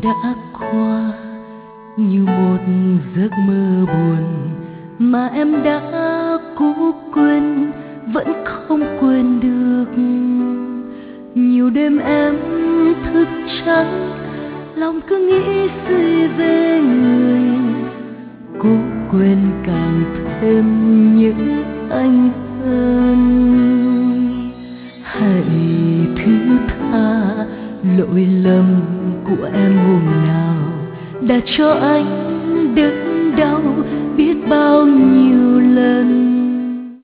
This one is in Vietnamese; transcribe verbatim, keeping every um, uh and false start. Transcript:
đã qua như một giấc mơ buồn mà em đã cố quên vẫn không quên được. Nhiều đêm em thức trắng lòng cứ nghĩ suy về người, cố quên càng thêm nhớ anh hơn. Hãy thứ tha lỗi lầm của em hôm nào đã cho anh đớn đau biết bao nhiêu lần.